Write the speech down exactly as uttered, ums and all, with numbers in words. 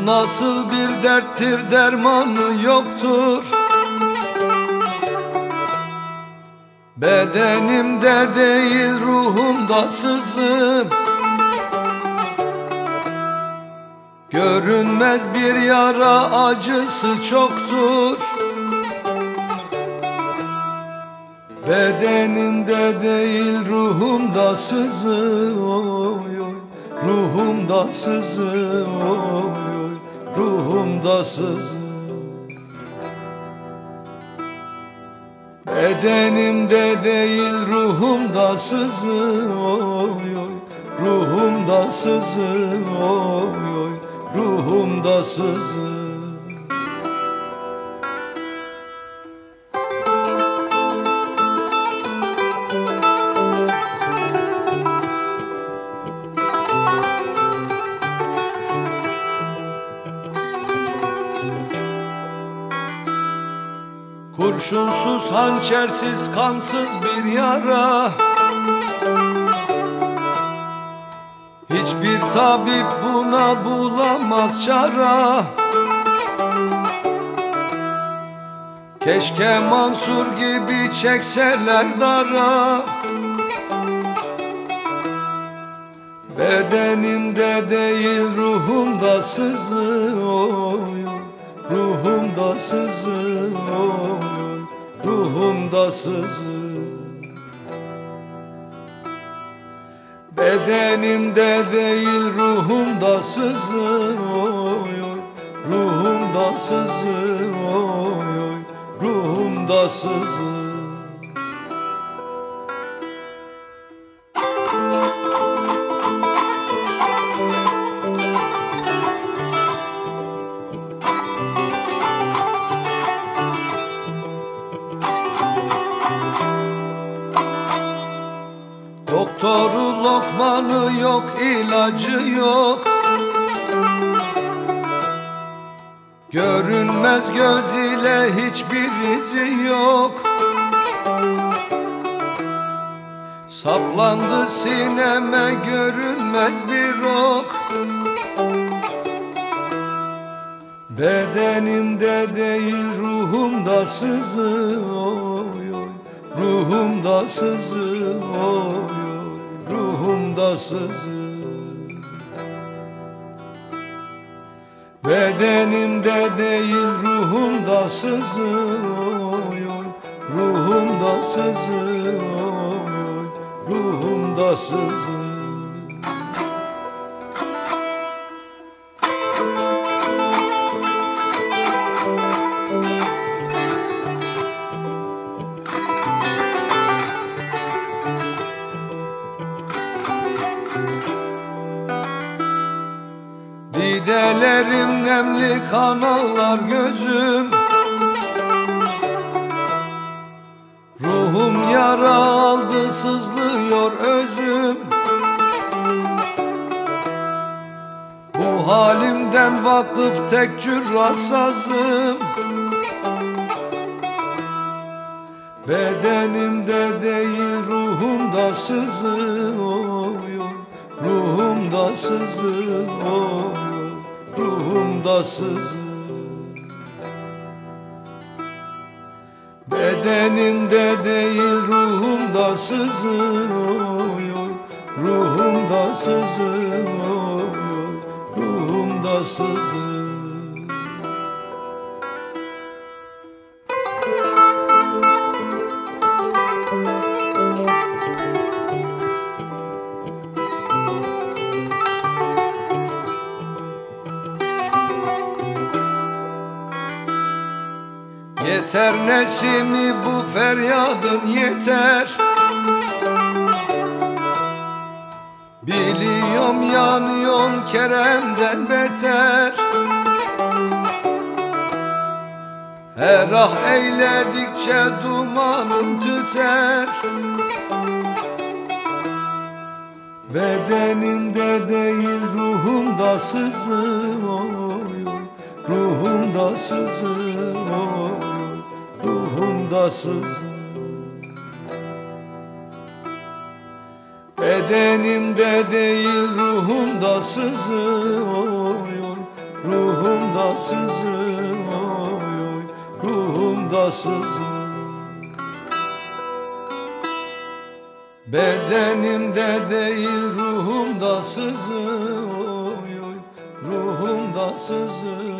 Bu nasıl bir derttir, dermanı yoktur. Bedenimde değil ruhumda sızım. Görünmez bir yara, acısı çoktur. Bedenimde değil ruhumda sızı, oy oy, ruhumda sızı, oy oy, ruhumda sızı. Bedenimde değil ruhumda sızı, oy oy, ruhumda sızı, oy oy, ruhumda sızı. Kurşunsuz, hançersiz, kansız bir yara. Hiçbir tabip buna bulamaz çara. Keşke Mansur gibi çekseler dara. Bedenimde değil ruhumda sızı, oy oy, ruhumda sızı, oy oy, ruhumda sızı. Bedenimde değil ruhumda sızı, oy oy, ruhumda sızı, oy oy, ruhumda sızı. Doktoru lokmanı yok, ilacı yok. Görünmez göz ile hiçbir izi yok. Saplandı sineme görünmez bir ok. Bedenimde değil ruhumda sızı, oy oy, ruhumda sızı, oy oy, ruhumda sızı. Bedenimde değil ruhumda sızı, oy oy, ruhumda sızı, oy oy, ruhumda sızı. Didelerim nemli, kanallar gözüm. Ruhum yara aldı, sızlıyor özüm. Bu halimden vakıf tek cürra sazım. Bedenimde değil ruhumda sızı, oy oy, ruhumda sızı, oy oy, ruhumda sızı. Bedenimde değil ruhumda sızı, oy oy, ruhumda sızı, oy oy, ruhumda sızı. Yeter nesimi bu feryadın yeter. Biliyorum yanıyorsun Kerem'den beter. Her ah eyledikçe dumanım tüter. Bedenimde değil ruhumda sızı, oy oy, ruhumda sızı, oy oy, ruhumda sızı. Bedenimde değil ruhumda sızı, oy oy, ruhumda sızı, oy oy, ruhumda sızı. Bedenimde değil ruhumda sızı, oy oy, ruhumda sızı.